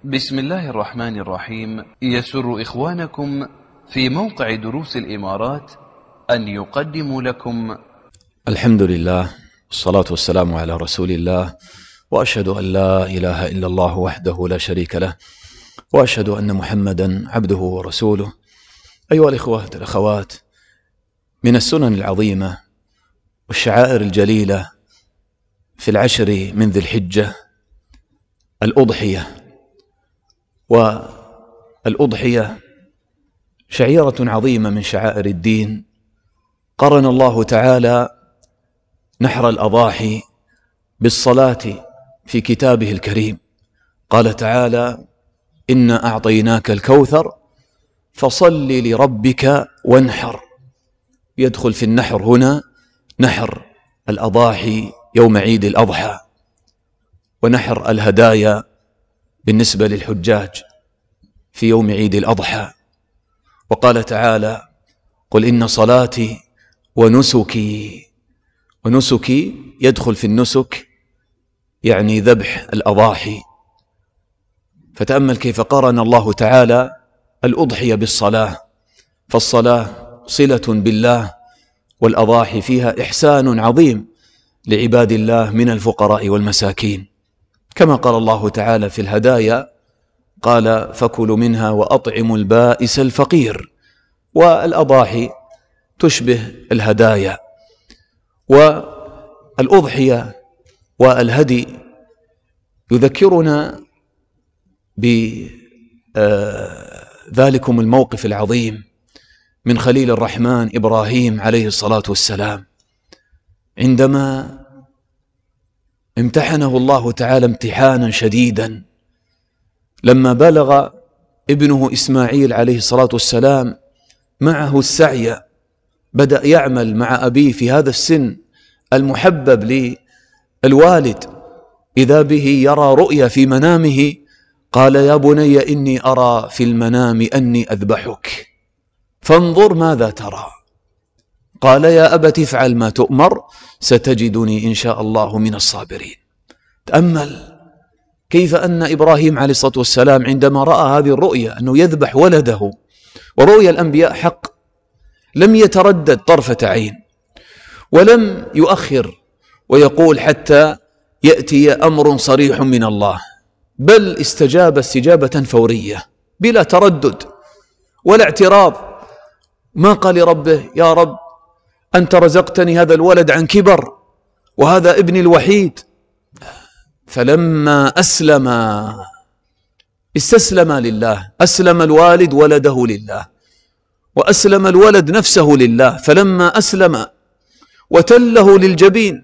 بسم الله الرحمن الرحيم. يسر إخوانكم في موقع دروس الإمارات أن يقدموا لكم الحمد لله والصلاة والسلام على رسول الله، وأشهد أن لا إله إلا الله وحده لا شريك له، وأشهد أن محمدا عبده ورسوله. أيها الإخوة والأخوات، من السنن العظيمة والشعائر الجليلة في العشر من ذي الحجة الأضحية. والأضحية شعيرة عظيمة من شعائر الدين. قرن الله تعالى نحر الأضاحي بالصلاة في كتابه الكريم. قال تعالى: إنا أعطيناك الكوثر فصل لربك وانحر. يدخل في النحر هنا نحر الأضاحي يوم عيد الأضحى، ونحر الهدايا بالنسبة للحجاج في يوم عيد الأضحى. وقال تعالى: قل إن صلاتي ونسكي. ونسكي يدخل في النسك يعني ذبح الأضاحي. فتأمل كيف قارن الله تعالى الأضحية بالصلاة، فالصلاة صلة بالله، والأضاحي فيها إحسان عظيم لعباد الله من الفقراء والمساكين. كما قال الله تعالى في الهدايا: قال: فكلوا منها وأطعموا البائس الفقير. والأضاحي تشبه الهدايا. والأضحية والهدي يذكرنا بذلكم الموقف العظيم من خليل الرحمن إبراهيم عليه الصلاة والسلام، عندما امتحنه الله تعالى امتحانا شديدا. لما بلغ ابنه إسماعيل عليه الصلاة والسلام معه السعي، بدأ يعمل مع أبيه في هذا السن المحبب للوالد، إذا به يرى رؤيا في منامه. قال: يا بني إني أرى في المنام أني أذبحك فانظر ماذا ترى. قال: يا أبت افعل ما تؤمر ستجدني إن شاء الله من الصابرين. تأمل كيف أن إبراهيم عليه الصلاة والسلام عندما رأى هذه الرؤيا أنه يذبح ولده، ورؤيا الأنبياء حق، لم يتردد طرفة عين، ولم يؤخر ويقول حتى يأتي أمر صريح من الله، بل استجاب استجابة فورية بلا تردد ولا اعتراض. ما قال لربه: يا رب أنت رزقتني هذا الولد عن كبر وهذا ابني الوحيد. فلما أسلم استسلم لله، أسلم الوالد ولده لله، وأسلم الولد نفسه لله. فلما أسلم وتله للجبين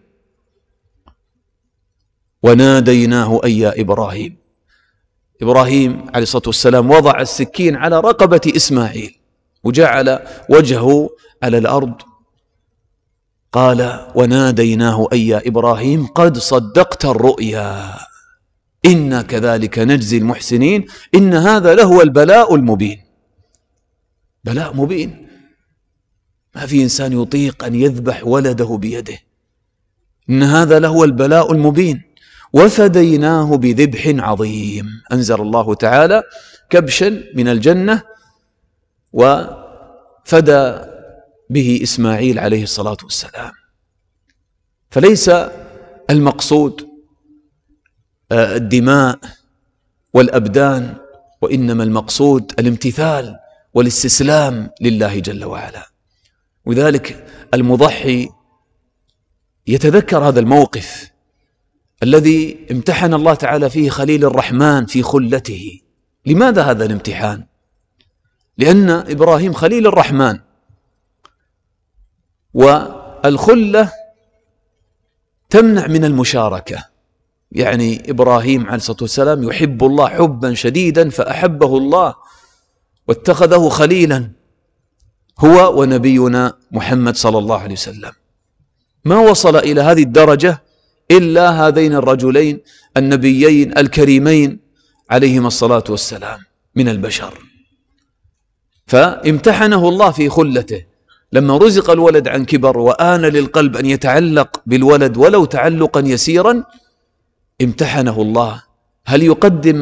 وناديناه أي يا إبراهيم. إبراهيم عليه الصلاة والسلام وضع السكين على رقبة إسماعيل وجعل وجهه على الأرض. قال: وناديناه أي يا إبراهيم قد صدقت الرؤيا إنا كذلك نجزي المحسنين إن هذا لهو البلاء المبين. بلاء مبين، ما في إنسان يطيق أن يذبح ولده بيده. إن هذا لهو البلاء المبين. وفديناه بذبح عظيم. أنزل الله تعالى كبشا من الجنة وفدى به إسماعيل عليه الصلاة والسلام. فليس المقصود الدماء والأبدان، وإنما المقصود الامتثال والاستسلام لله جل وعلا. وذلك المضحي يتذكر هذا الموقف الذي امتحن الله تعالى فيه خليل الرحمن في خلته. لماذا هذا الامتحان؟ لأن إبراهيم خليل الرحمن، والخلة تمنع من المشاركة. يعني إبراهيم عليه الصلاة والسلام يحب الله حبا شديدا، فأحبه الله واتخذه خليلا، هو ونبينا محمد صلى الله عليه وسلم. ما وصل إلى هذه الدرجة إلا هذين الرجلين النبيين الكريمين عليهما الصلاة والسلام من البشر. فامتحنه الله في خلته لما رزق الولد عن كبر وآن للقلب أن يتعلق بالولد ولو تعلقا يسيرا. امتحنه الله هل يقدم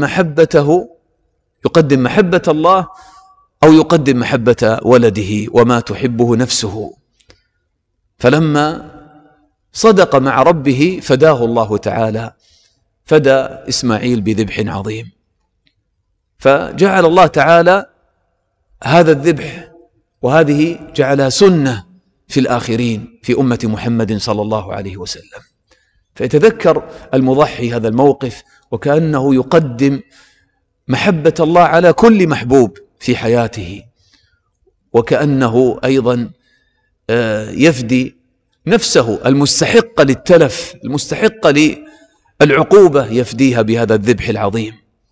محبة الله أو يقدم محبة ولده وما تحبه نفسه؟ فلما صدق مع ربه فداه الله تعالى، فدى إسماعيل بذبح عظيم، فجعل الله تعالى هذا الذبح وهذه جعلها سنة في الآخرين في أمة محمد صلى الله عليه وسلم. فيتذكر المضحي هذا الموقف وكأنه يقدم محبة الله على كل محبوب في حياته، وكأنه أيضا يفدي نفسه المستحقة للتلف، المستحقة للعقوبة، يفديها بهذا الذبح العظيم،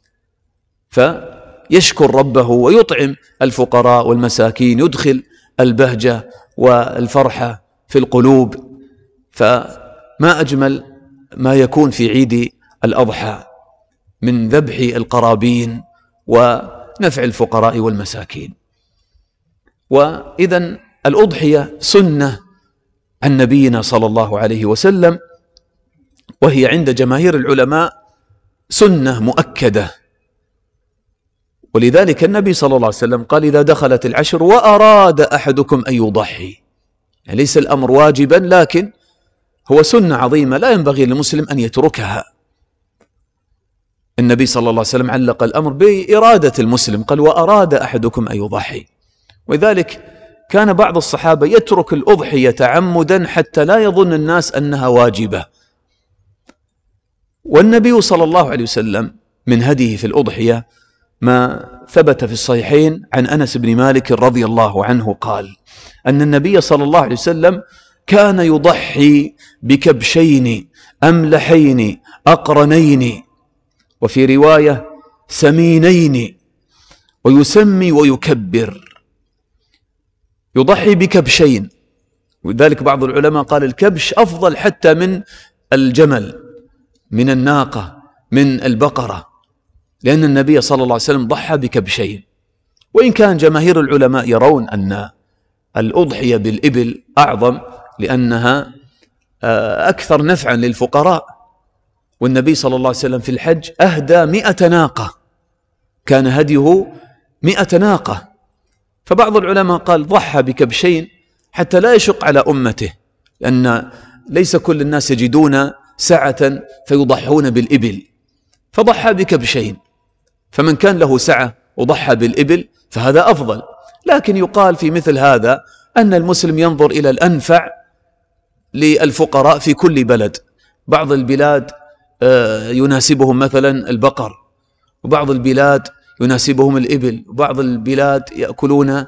فيشكر ربه ويطعم الفقراء والمساكين، يدخل البهجة والفرحة في القلوب. فما أجمل ما يكون في عيد الأضحى من ذبح القرابين ونفع الفقراء والمساكين. وإذن الأضحية سنة عن نبينا صلى الله عليه وسلم، وهي عند جماهير العلماء سنة مؤكدة. ولذلك النبي صلى الله عليه وسلم قال: إذا دخلت العشر وأراد أحدكم أن يضحي، يعني ليس الأمر واجبا، لكن هو سنة عظيمة لا ينبغي للمسلم أن يتركها. النبي صلى الله عليه وسلم علق الأمر بإرادة المسلم، قال: وأراد أحدكم أن يضحي. ولذلك كان بعض الصحابة يترك الأضحية تعمدا حتى لا يظن الناس أنها واجبة. والنبي صلى الله عليه وسلم من هديه في الأضحية ما ثبت في الصحيحين عن أنس بن مالك رضي الله عنه قال أن النبي صلى الله عليه وسلم كان يضحي بكبشين أملحين أقرنين، وفي رواية سمينين، ويسمي ويكبر. يضحي بكبشين، ولذلك بعض العلماء قال الكبش أفضل حتى من الجمل، من الناقة، من البقرة، لأن النبي صلى الله عليه وسلم ضحى بكبشين. وإن كان جماهير العلماء يرون أن الأضحية بالإبل أعظم لأنها أكثر نفعا للفقراء، والنبي صلى الله عليه وسلم في الحج أهدى 100 ناقة، كان هديه 100 ناقة. فبعض العلماء قال ضحى بكبشين حتى لا يشق على أمته، لأن ليس كل الناس يجدون سعة فيضحون بالإبل، فضحى بكبشين. فمن كان له سعة وضحى بالإبل فهذا أفضل. لكن يقال في مثل هذا أن المسلم ينظر إلى الأنفع للفقراء في كل بلد. بعض البلاد يناسبهم مثلا البقر، وبعض البلاد يناسبهم الإبل، وبعض البلاد يأكلون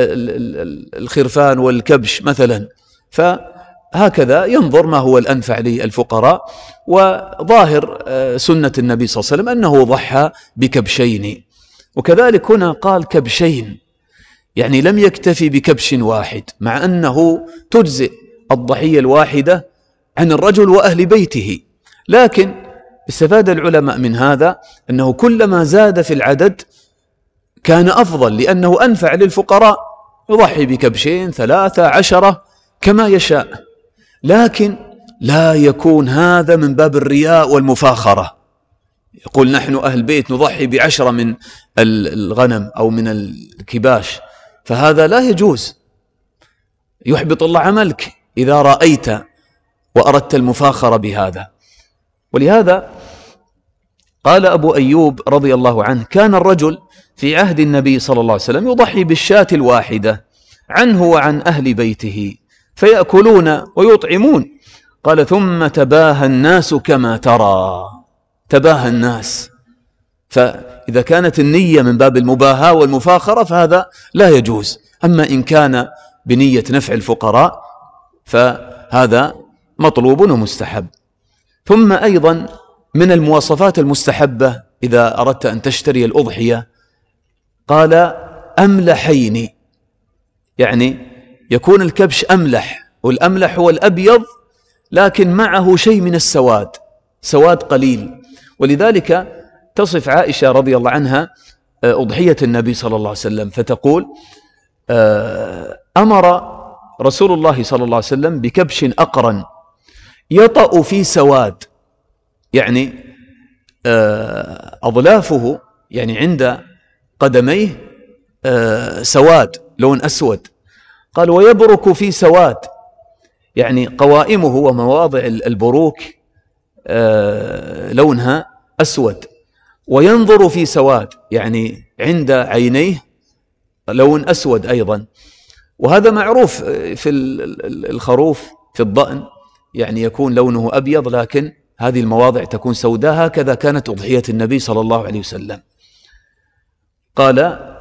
الخرفان والكبش مثلا. فهكذا ينظر ما هو الأنفع للفقراء. وظاهر سنة النبي صلى الله عليه وسلم أنه ضحى بكبشين. وكذلك هنا قال كبشين، يعني لم يكتفي بكبش واحد، مع أنه تجزئ الضحية الواحدة عن الرجل وأهل بيته. لكن استفاد العلماء من هذا أنه كلما زاد في العدد كان أفضل، لأنه أنفع للفقراء، يضحي بكبشين 13 10 كما يشاء. لكن لا يكون هذا من باب الرياء والمفاخرة، يقول نحن أهل بيت نضحي ب10 من الغنم أو من الكباش، فهذا لا يجوز، يحبط الله عملك إذا رأيت وأردت المفاخرة بهذا. ولهذا قال أبو أيوب رضي الله عنه: كان الرجل في عهد النبي صلى الله عليه وسلم يضحي بالشاة الواحدة عنه وعن أهل بيته فيأكلون ويطعمون. قال: ثم تباهى الناس كما ترى. تباهى الناس، فإذا كانت النية من باب المباهاة والمفاخرة فهذا لا يجوز. أما إن كان بنية نفع الفقراء فهذا مطلوب ومستحب. ثم أيضا من المواصفات المستحبة إذا أردت أن تشتري الأضحية قال أملحين، يعني يكون الكبش أملح، والأملح هو الأبيض لكن معه شيء من السواد، سواد قليل. ولذلك تصف عائشة رضي الله عنها أضحية النبي صلى الله عليه وسلم فتقول: أمر رسول الله صلى الله عليه وسلم بكبش أقرن يطأ في سواد، يعني أظلافه يعني عند قدميه سواد، لون أسود. قال ويبرك في سواد، يعني قوائمه ومواضع البروك لونها أسود. وينظر في سواد، يعني عند عينيه لون أسود أيضا. وهذا معروف في الخروف في الضأن، يعني يكون لونه أبيض لكن هذه المواضع تكون سوداء. هكذا كانت أضحية النبي صلى الله عليه وسلم. قال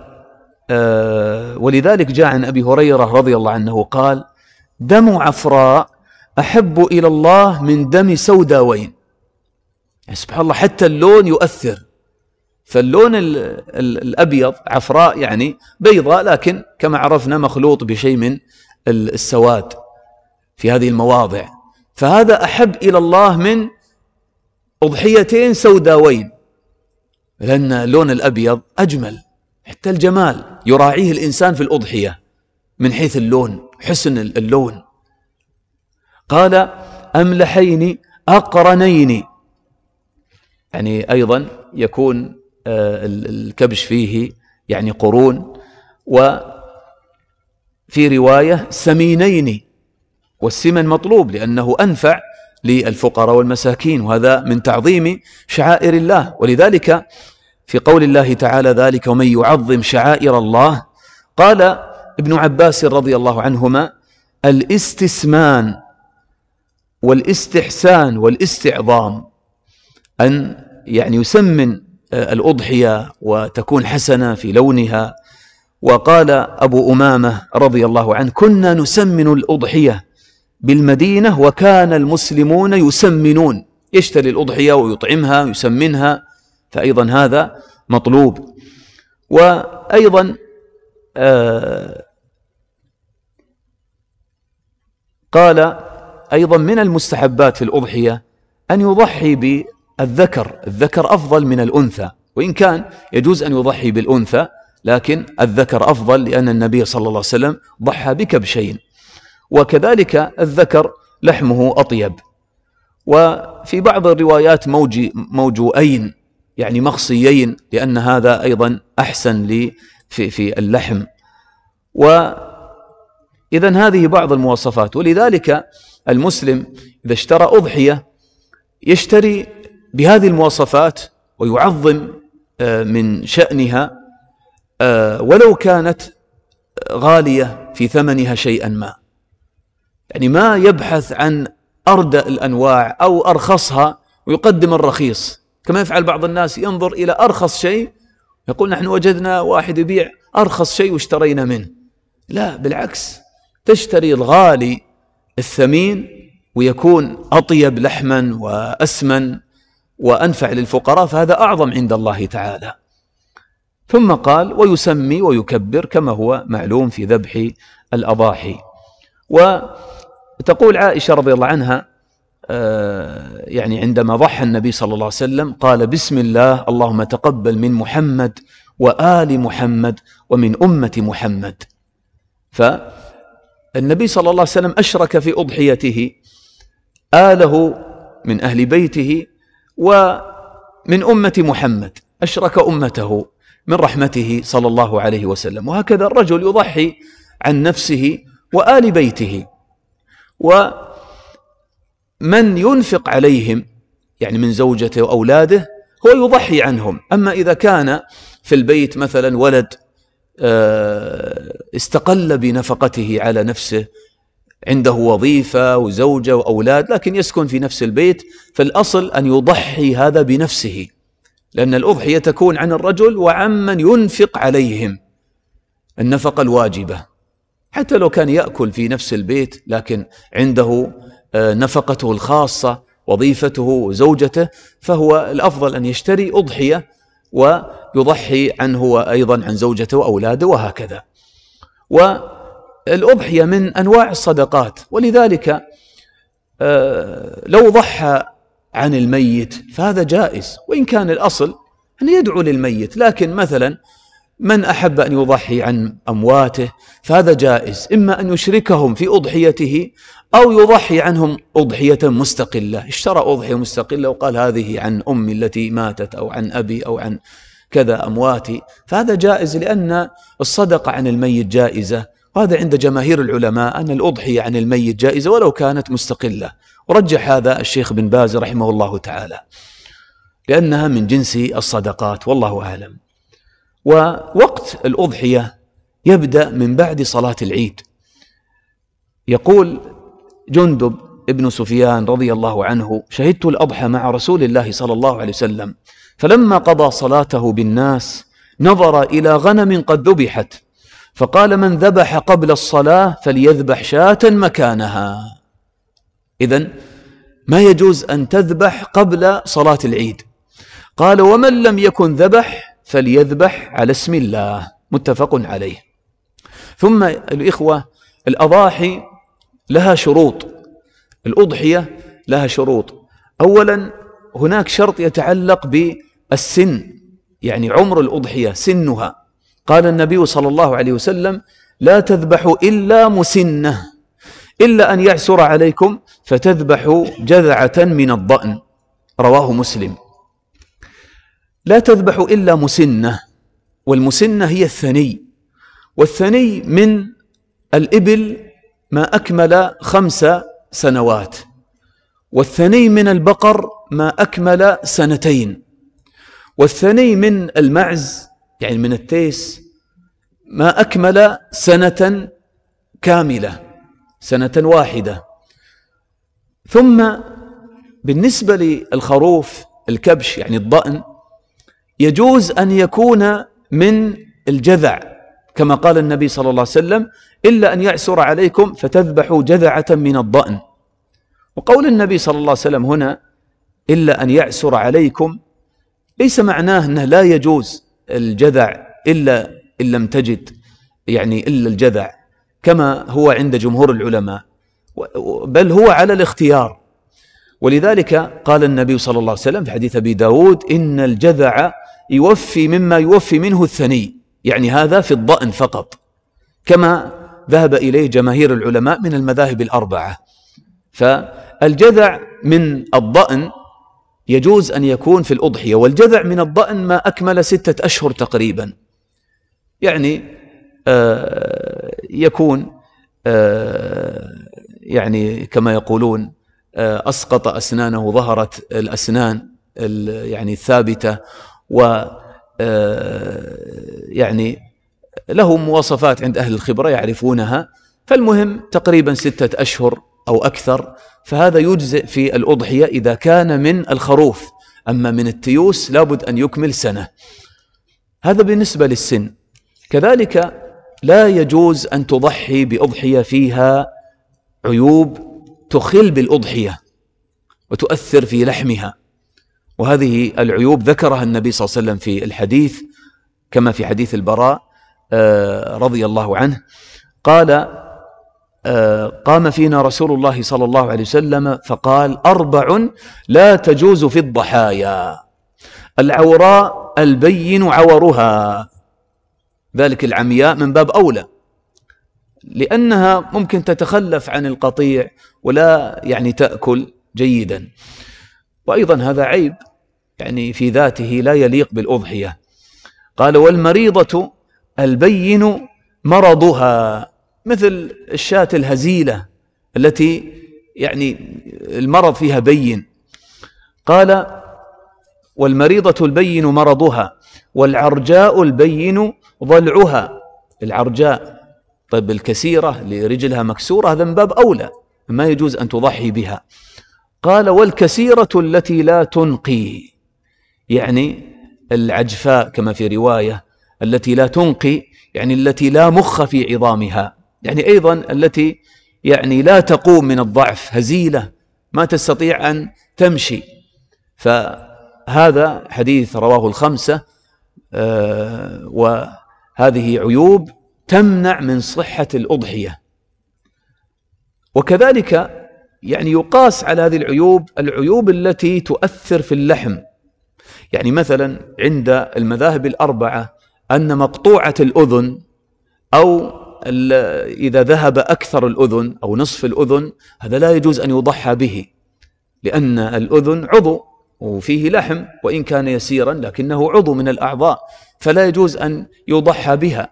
ولذلك جاء عن أبي هريرة رضي الله عنه قال دم عفراء أحب إلى الله من دم سوداوين. يعني سبحان الله، حتى اللون يؤثر. فاللون الأبيض عفراء يعني بيضاء، لكن كما عرفنا مخلوط بشيء من السواد في هذه المواضع. فهذا أحب إلى الله من أضحيتين سوداوين، لأن اللون الأبيض أجمل، حتى الجمال يراعيه الإنسان في الأضحية من حيث اللون، حسن اللون. قال أملحين أقرنين، يعني أيضا يكون الكبش فيه يعني قرون. وفي رواية سمينين، والسمن مطلوب لأنه أنفع للفقراء والمساكين، وهذا من تعظيم شعائر الله. ولذلك في قول الله تعالى ذلك ومن يعظم شعائر الله، قال ابن عباس رضي الله عنهما الاستسمان والاستحسان والاستعظام، أن يعني يسمن الأضحية وتكون حسنة في لونها. وقال أبو أمامة رضي الله عنه كنا نسمن الأضحية بالمدينة وكان المسلمون يسمنون، يشتري الأضحية ويطعمها ويسمنها، فأيضا هذا مطلوب. وأيضا قال أيضا من المستحبات في الأضحية أن يضحي بالذكر، الذكر أفضل من الأنثى، وإن كان يجوز أن يضحي بالأنثى لكن الذكر أفضل، لأن النبي صلى الله عليه وسلم ضحى بكبشين، وكذلك الذكر لحمه أطيب. وفي بعض الروايات موجوئين، يعني مخصيين، لأن هذا أيضا أحسن في اللحم. وإذن هذه بعض المواصفات. ولذلك المسلم إذا اشترى أضحية يشتري بهذه المواصفات ويعظم من شأنها، ولو كانت غالية في ثمنها شيئا ما، يعني ما يبحث عن أردأ الأنواع أو أرخصها ويقدم الرخيص، كما يفعل بعض الناس، ينظر إلى أرخص شيء يقول نحن وجدنا واحد يبيع أرخص شيء واشترينا منه. لا، بالعكس، تشتري الغالي الثمين ويكون أطيب لحما وأسمن وأنفع للفقراء، فهذا أعظم عند الله تعالى. ثم قال ويسمي ويكبر كما هو معلوم في ذبح الأضاحي. وتقول عائشة رضي الله عنها يعني عندما ضحى النبي صلى الله عليه وسلم قال بسم الله اللهم تقبل من محمد وآل محمد ومن أمة محمد. فالنبي صلى الله عليه وسلم أشرك في أضحيته آله من أهل بيته ومن أمة محمد، أشرك أمته من رحمته صلى الله عليه وسلم. وهكذا الرجل يضحي عن نفسه وآل بيته، ومن ينفق عليهم يعني من زوجته وأولاده هو يضحي عنهم. أما إذا كان في البيت مثلا ولد استقل بنفقته على نفسه، عنده وظيفة وزوجة وأولاد لكن يسكن في نفس البيت، فالأصل أن يضحي هذا بنفسه، لأن الأضحية تكون عن الرجل وعمن ينفق عليهم النفقة الواجبة، حتى لو كان يأكل في نفس البيت لكن عنده نفقته الخاصة، وظيفته وزوجته، فهو الأفضل أن يشتري أضحية ويضحي عنه وأيضا عن زوجته وأولاده وهكذا. والأضحية من أنواع الصدقات، ولذلك لو ضحى عن الميت فهذا جائز، وإن كان الأصل أن يدعو للميت. لكن مثلا من أحب أن يضحي عن أمواته فهذا جائز، إما أن يشركهم في أضحيته أو يضحي عنهم أضحية مستقلة، اشترى أضحية مستقلة وقال هذه عن أمي التي ماتت أو عن أبي أو عن كذا أمواتي، فهذا جائز لأن الصدقة عن الميت جائزة، وهذا عند جماهير العلماء أن الأضحية عن الميت جائزة ولو كانت مستقلة، ورجح هذا الشيخ بن باز رحمه الله تعالى لأنها من جنس الصدقات، والله أعلم. ووقت الأضحية يبدأ من بعد صلاة العيد. يقول جندب ابن سفيان رضي الله عنه: شهدت الأضحى مع رسول الله صلى الله عليه وسلم، فلما قضى صلاته بالناس نظر إلى غنم قد ذبحت، فقال: من ذبح قبل الصلاة فليذبح شاة مكانها. إذن ما يجوز أن تذبح قبل صلاة العيد. قال: ومن لم يكن ذبح فليذبح على اسم الله، متفق عليه. ثم الإخوة، الأضاحي لها شروط، الأضحية لها شروط. أولا هناك شرط يتعلق بالسن، يعني عمر الأضحية سنها. قال النبي صلى الله عليه وسلم: لا تذبحوا إلا مسنة، إلا أن يعسر عليكم فتذبحوا جذعة من الضأن، رواه مسلم. لا تذبحوا إلا مسنة، والمسنة هي الثني، والثني من الإبل ما أكمل 5 سنوات، والثني من البقر ما أكمل 2 والثني من المعز يعني من التيس ما أكمل 1 كاملة، 1 ثم بالنسبة للخروف الكبش يعني الضأن يجوز أن يكون من الجذع، كما قال النبي صلى الله عليه وسلم: إلا أن يعسر عليكم فتذبحوا جذعة من الضأن. وقول النبي صلى الله عليه وسلم هنا إلا أن يعسر عليكم ليس معناه أنه لا يجوز الجذع إلا إن لم تجد يعني إلا الجذع كما هو عند جمهور العلماء، بل هو على الاختيار. ولذلك قال النبي صلى الله عليه وسلم في حديث أبي داود: إن الجذع يوفي مما يوفي منه الثني، يعني هذا في الضأن فقط، كما ذهب إليه جماهير العلماء من المذاهب ال4. فالجذع من الضأن يجوز أن يكون في الأضحية، والجذع من الضأن ما أكمل 6 أشهر تقريبا، يعني يكون يعني كما يقولون أسقط أسنانه، ظهرت الأسنان يعني الثابتة، و يعني له مواصفات عند أهل الخبرة يعرفونها. فالمهم تقريبا 6 أشهر أو أكثر، فهذا يجزئ في الأضحية إذا كان من الخروف. أما من التيوس لابد أن يكمل 1. هذا بالنسبة للسن. كذلك لا يجوز أن تضحي بأضحية فيها عيوب تخل بالأضحية وتؤثر في لحمها، وهذه العيوب ذكرها النبي صلى الله عليه وسلم في الحديث، كما في حديث البراء رضي الله عنه قال: قام فينا رسول الله صلى الله عليه وسلم فقال: 4 لا تجوز في الضحايا: العوراء البين عورها، ذلك العمياء من باب أولى، لأنها ممكن تتخلف عن القطيع ولا يعني تأكل جيدا، وأيضا هذا عيب يعني في ذاته لا يليق بالأضحية. قال: والمريضة البين مرضها، مثل الشاة الهزيلة التي يعني المرض فيها بين. قال: والمريضة البين مرضها، والعرجاء البين ضلعها، العرجاء طيب الكسيرة لرجلها مكسورة هذا من باب أولى، ما يجوز أن تضحي بها. قال: والكسيرة التي لا تنقي، يعني العجفاء كما في رواية، التي لا تنقي يعني التي لا مخ في عظامها، يعني أيضا التي يعني لا تقوم من الضعف، هزيلة ما تستطيع أن تمشي. فهذا حديث رواه 5، وهذه عيوب تمنع من صحة الأضحية. وكذلك يعني يقاس على هذه العيوب التي تؤثر في اللحم، يعني مثلا عند المذاهب ال4 أن مقطوعة الأذن أو إذا ذهب أكثر الأذن أو نصف الأذن هذا لا يجوز أن يضحى به، لأن الأذن عضو وفيه لحم وإن كان يسيرا لكنه عضو من الأعضاء، فلا يجوز أن يضحى بها.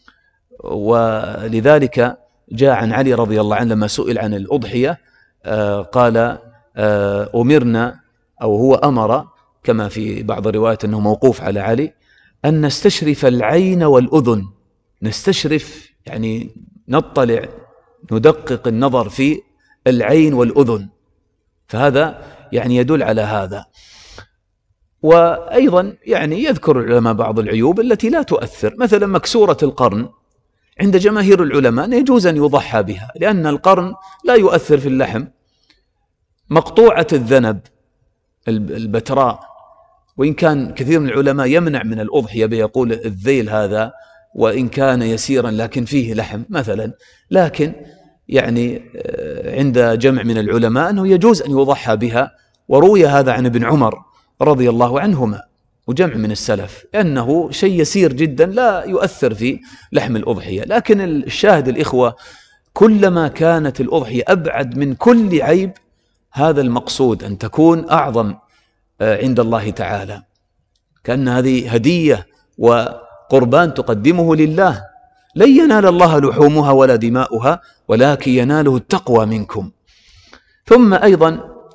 ولذلك جاء عن علي رضي الله عنه لما سئل عن الأضحية قال أمرنا، أو هو أمر كما في بعض الروايات أنه موقوف على علي، أن نستشرف العين والأذن. نستشرف يعني نطلع ندقق النظر في العين والأذن، فهذا يعني يدل على هذا. وأيضا يعني يذكر العلماء بعض العيوب التي لا تؤثر، مثلا مكسورة القرن عند جماهير العلماء يجوز أن يضحى بها لأن القرن لا يؤثر في اللحم. مقطوعة الذنب البتراء، وإن كان كثير من العلماء يمنع من الأضحية بيقول الذيل هذا وإن كان يسيرا لكن فيه لحم مثلا، لكن يعني عند جمع من العلماء أنه يجوز أن يضحى بها، وروي هذا عن ابن عمر رضي الله عنهما وجمع من السلف أنه شيء يسير جدا لا يؤثر في لحم الأضحية. لكن الشاهد الإخوة كلما كانت الأضحية أبعد من كل عيب هذا المقصود، أن تكون أعظم عند الله تعالى، كأن هذه هدية وقربان تقدمه لله. لن ينال الله لحومها ولا دماؤها ولكن يناله التقوى منكم. ثم أيضا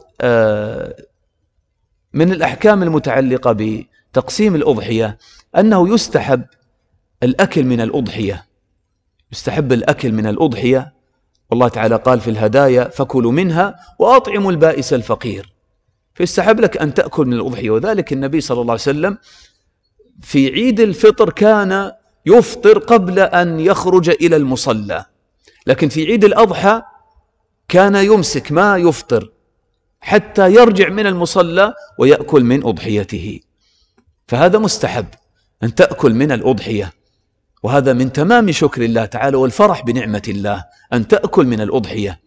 من الأحكام المتعلقة بتقسيم الأضحية أنه يستحب الأكل من الأضحية، يستحب الأكل من الأضحية، والله تعالى قال في الهدايا فكلوا منها وأطعموا البائس الفقير، فيستحب لك أن تأكل من الأضحية. وذلك النبي صلى الله عليه وسلم في عيد الفطر كان يفطر قبل أن يخرج إلى المصلى، لكن في عيد الأضحى كان يمسك ما يفطر حتى يرجع من المصلى ويأكل من أضحيته. فهذا مستحب أن تأكل من الأضحية، وهذا من تمام شكر الله تعالى والفرح بنعمة الله أن تأكل من الأضحية.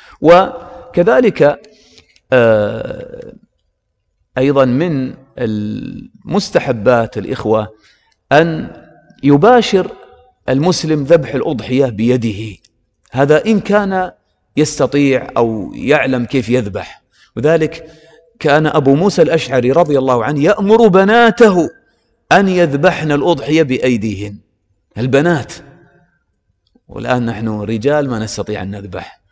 وكذلك أيضا من المستحبات الإخوة أن يباشر المسلم ذبح الأضحية بيده، هذا إن كان يستطيع أو يعلم كيف يذبح. وذلك كان أبو موسى الأشعري رضي الله عنه يأمر بناته أن يذبحن الأضحية بأيديهن، البنات، والآن نحن رجال ما نستطيع أن نذبح.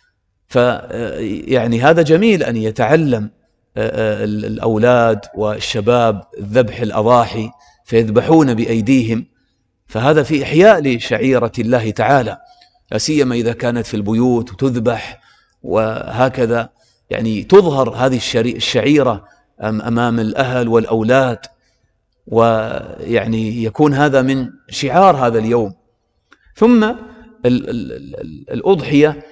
فيعني هذا جميل أن يتعلم الأولاد والشباب ذبح الأضاحي فيذبحون بأيديهم، فهذا في إحياء لشعيرة الله تعالى، لا سيما إذا كانت في البيوت وتذبح، وهكذا يعني تظهر هذه الشعيرة أمام الأهل والأولاد، ويعني يكون هذا من شعار هذا اليوم. ثم الأضحية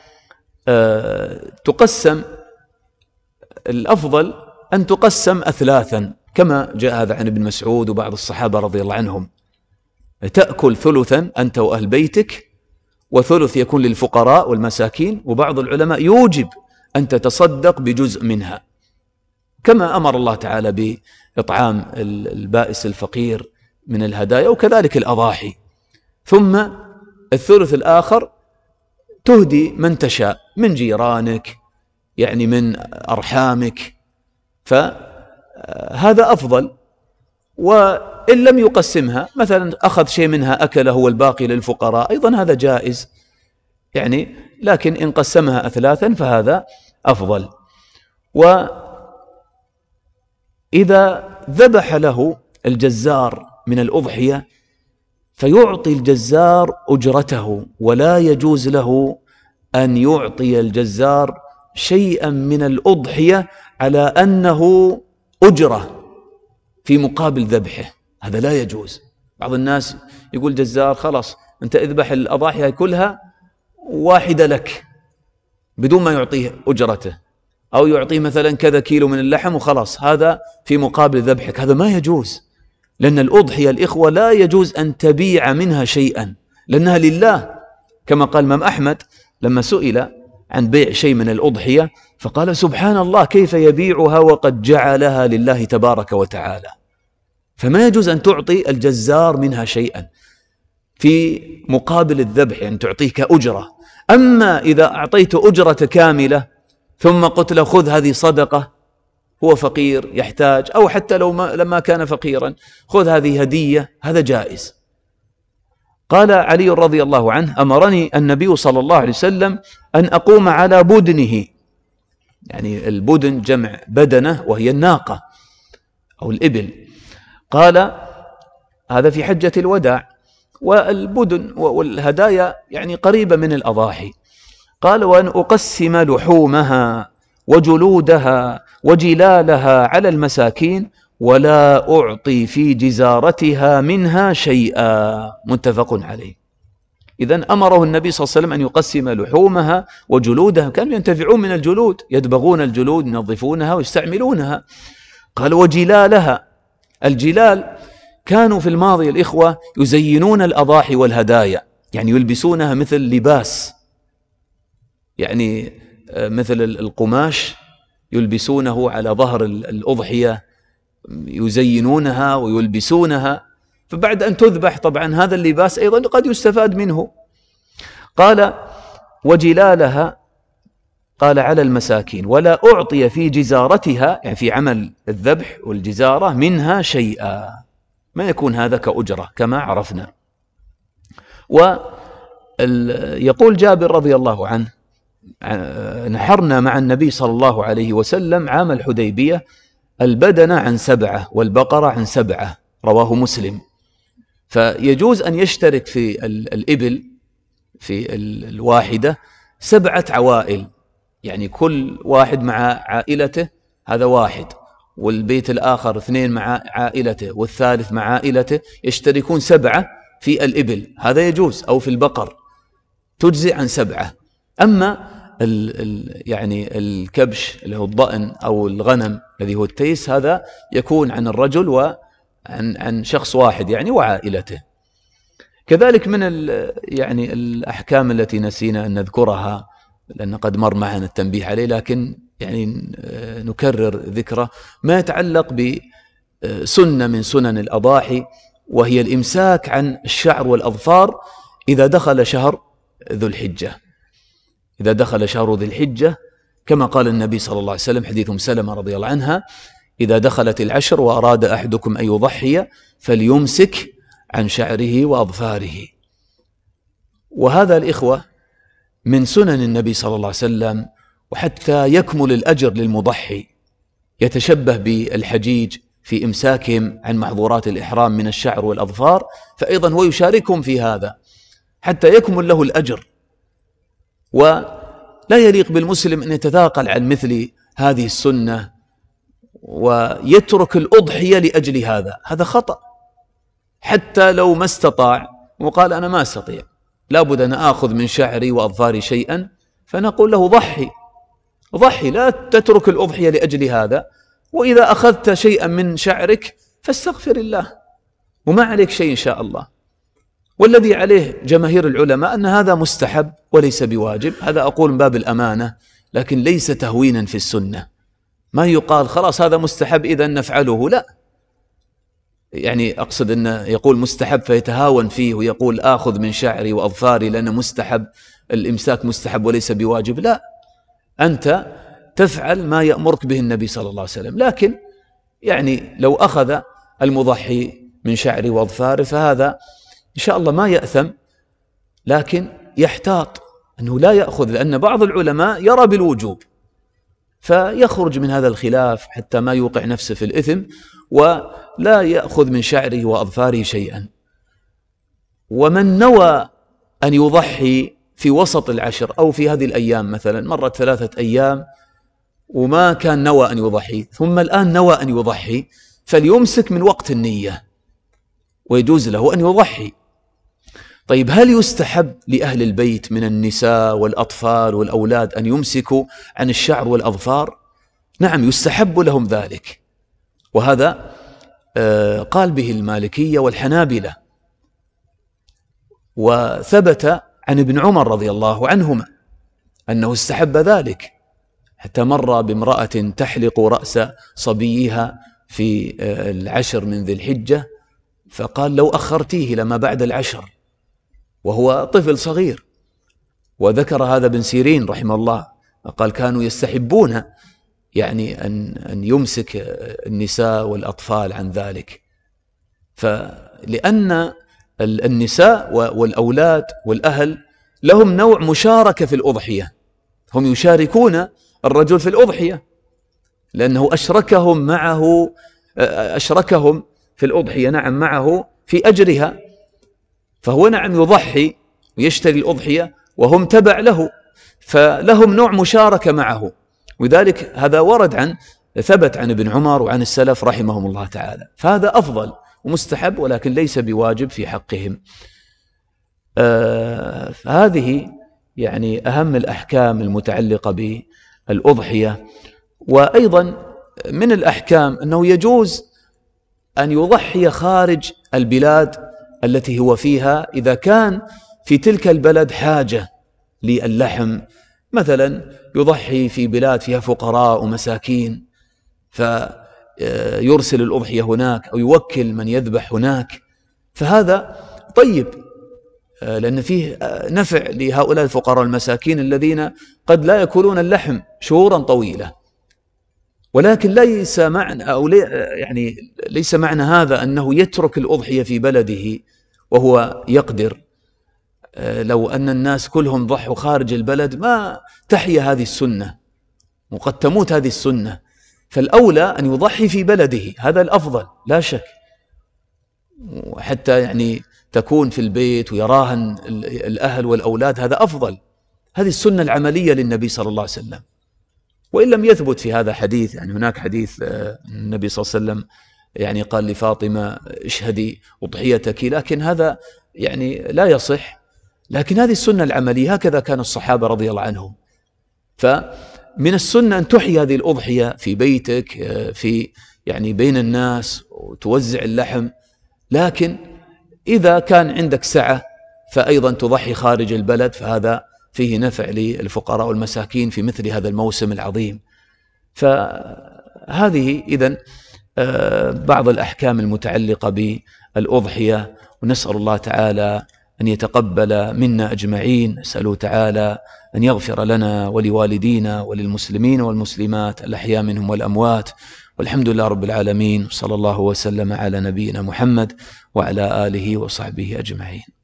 تقسم، الأفضل أن تقسم أثلاثا كما جاء هذا عن ابن مسعود وبعض الصحابة رضي الله عنهم، تأكل ثلثا أنت وأهل بيتك وثلث يكون للفقراء والمساكين، وبعض العلماء يوجب أن تتصدق بجزء منها كما أمر الله تعالى بإطعام البائس الفقير من الهدايا، وكذلك الأضاحي. ثم الثلث الآخر تهدي من تشاء من جيرانك، يعني من أرحامك، فهذا أفضل. وإن لم يقسمها مثلا أخذ شيء منها أكله والباقي للفقراء أيضا هذا جائز يعني، لكن إن قسمها أثلاثا فهذا أفضل. وإذا ذبح له الجزار من الأضحية فيعطي الجزار أجرته، ولا يجوز له أن يعطي الجزار شيئا من الأضحية على أنه أجرة في مقابل ذبحه، هذا لا يجوز. بعض الناس يقول جزار خلاص أنت اذبح الأضاحي كلها واحدة لك بدون ما يعطيه أجرته، أو يعطيه مثلا كذا كيلو من اللحم وخلاص هذا في مقابل ذبحك، هذا ما يجوز. لأن الأضحية الإخوة لا يجوز أن تبيع منها شيئا لأنها لله، كما قال الإمام أحمد لما سئل عن بيع شيء من الأضحية فقال سبحان الله كيف يبيعها وقد جعلها لله تبارك وتعالى. فما يجوز أن تعطي الجزار منها شيئا في مقابل الذبح، يعني تعطيه كأجرة. أما إذا أعطيت أجرة كاملة ثم قلت له خذ هذه صدقة، هو فقير يحتاج، أو حتى لما كان فقيرا خذ هذه هدية، هذا جائز. قال علي رضي الله عنه: أمرني النبي صلى الله عليه وسلم أن أقوم على بدنه، يعني البدن جمع بدنة وهي الناقة أو الإبل. قال هذا في حجة الوداع، والبدن والهدايا يعني قريبة من الأضاحي. قال: وأن أقسم لحومها وجلودها وجلالها على المساكين ولا أعطي في جزارتها منها شيئا. متفق عليه. إذن أمره النبي صلى الله عليه وسلم أن يقسم لحومها وجلودها، كانوا ينتفعون من الجلود، يدبغون الجلود، ينظفونها ويستعملونها. قال: وجلالها، الجلال كانوا في الماضي الإخوة يزينون الأضاحي والهدايا، يعني يلبسونها مثل لباس، يعني مثل القماش يلبسونه على ظهر الأضحية، يزينونها ويلبسونها، فبعد أن تذبح طبعا هذا اللباس أيضا قد يستفاد منه. قال: وجلالها، قال على المساكين، ولا أعطي في جزارتها، يعني في عمل الذبح والجزارة، منها شيئا، ما يكون هذا كأجرة كما عرفنا. ويقول جابر رضي الله عنه: نحرنا مع النبي صلى الله عليه وسلم عام الحديبية البدن عن 7 والبقرة عن 7، رواه مسلم. فيجوز أن يشترك في الإبل في الواحدة 7 عوائل، يعني كل واحد مع عائلته، هذا واحد، والبيت الآخر 2 مع عائلته، والثالث مع عائلته، يشتركون 7 في الإبل، هذا يجوز، أو في البقر تجزئ عن 7. أما يعني الكبش اللي هو الضأن أو الغنم الذي هو التيس، هذا يكون عن الرجل وعن شخص واحد يعني وعائلته. كذلك من يعني الأحكام التي نسينا أن نذكرها لأن قد مر معنا التنبيه عليه، لكن يعني نكرر ذكره، ما يتعلق بسنة من سنن الأضاحي، وهي الإمساك عن الشعر والأظفار إذا دخل شهر ذو الحجة. إذا دخل شهر ذي الحجة كما قال النبي صلى الله عليه وسلم، حديث سلمة رضي الله عنها: إذا دخلت العشر وأراد أحدكم أن يضحي فليمسك عن شعره وأظفاره. وهذا الإخوة من سنن النبي صلى الله عليه وسلم، وحتى يكمل الأجر للمضحي يتشبه بالحجيج في إمساكهم عن محظورات الإحرام من الشعر والأظفار، فأيضا هو يشاركهم في هذا حتى يكمل له الأجر. ولا يليق بالمسلم أن يتثاقل عن مثل هذه السنة ويترك الأضحية لأجل هذا خطأ. حتى لو ما استطاع وقال أنا ما أستطيع، لابد أن آخذ من شعري وأظفاري شيئا، فنقول له ضحي، لا تترك الأضحية لأجل هذا. وإذا أخذت شيئا من شعرك فاستغفر الله وما عليك شيء إن شاء الله. والذي عليه جماهير العلماء أن هذا مستحب وليس بواجب، هذا أقول من باب الأمانة، لكن ليس تهوينا في السنة. ما يقال خلاص هذا مستحب إذا نفعله، لا، يعني أقصد أن يقول مستحب فيتهاون فيه ويقول آخذ من شعري وأظفاري لأنه مستحب، الإمساك مستحب وليس بواجب، لا، أنت تفعل ما يأمرك به النبي صلى الله عليه وسلم. لكن يعني لو أخذ المضحي من شعري وأظفاري فهذا إن شاء الله ما يأثم، لكن يحتاط أنه لا يأخذ، لأن بعض العلماء يرى بالوجوب، فيخرج من هذا الخلاف حتى ما يوقع نفسه في الإثم، ولا يأخذ من شعره وأظفاره شيئا. ومن نوى أن يضحي في وسط العشر أو في هذه الأيام، مثلا مرت 3 أيام وما كان نوى أن يضحي، ثم الآن نوى أن يضحي، فليمسك من وقت النية ويجوز له أن يضحي. طيب، هل يستحب لأهل البيت من النساء والأطفال والأولاد أن يمسكوا عن الشعر والأظفار؟ نعم، يستحب لهم ذلك، وهذا قال به المالكية والحنابلة. وثبت عن ابن عمر رضي الله عنهما أنه استحب ذلك، حتى مر بامرأة تحلق رأس صبيها في العشر من ذي الحجة، فقال لو أخرتيه لما بعد العشر، وهو طفل صغير. وذكر هذا ابن سيرين رحمه الله، قال كانوا يستحبون يعني أن يمسك النساء والأطفال عن ذلك، فلأن النساء والأولاد والأهل لهم نوع مشاركة في الأضحية، هم يشاركون الرجل في الأضحية لأنه أشركهم في الأضحية، نعم، معه في أجرها، فهو نعم يضحي ويشتري الأضحية وهم تبع له، فلهم نوع مشاركة معه. وذلك هذا ثبت عن ابن عمر وعن السلف رحمهم الله تعالى، فهذا أفضل ومستحب ولكن ليس بواجب في حقهم. هذه يعني أهم الأحكام المتعلقة بالأضحية. وأيضا من الأحكام أنه يجوز أن يضحي خارج البلاد التي هو فيها إذا كان في تلك البلد حاجة للحم، مثلا يضحي في بلاد فيها فقراء ومساكين فيرسل الأضحية هناك أو يوكل من يذبح هناك، فهذا طيب لأن فيه نفع لهؤلاء الفقراء والمساكين الذين قد لا يأكلون اللحم شهورا طويلة. ولكن ليس معنى هذا أنه يترك الأضحية في بلده وهو يقدر. لو أن الناس كلهم ضحوا خارج البلد ما تحيا هذه السنة، وقد تموت هذه السنة، فالأولى أن يضحي في بلده، هذا الأفضل لا شك، وحتى يعني تكون في البيت ويراها الأهل والأولاد، هذا أفضل. هذه السنة العملية للنبي صلى الله عليه وسلم. وإن لم يثبت في هذا حديث، يعني هناك حديث النبي صلى الله عليه وسلم يعني قال لفاطمة اشهدي أضحيتك، لكن هذا يعني لا يصح. لكن هذه السنة العملية، هكذا كان الصحابة رضي الله عنهم. فمن السنة أن تحيي هذه الأضحية في بيتك، في يعني بين الناس، وتوزع اللحم. لكن إذا كان عندك سعة فأيضا تضحي خارج البلد، فهذا فيه نفع للفقراء والمساكين في مثل هذا الموسم العظيم. فهذه إذن بعض الأحكام المتعلقة بالأضحية، ونسأل الله تعالى أن يتقبل منا أجمعين. نسأله تعالى أن يغفر لنا ولوالدينا وللمسلمين والمسلمات الأحياء منهم والأموات، والحمد لله رب العالمين، صلى الله وسلم على نبينا محمد وعلى آله وصحبه أجمعين.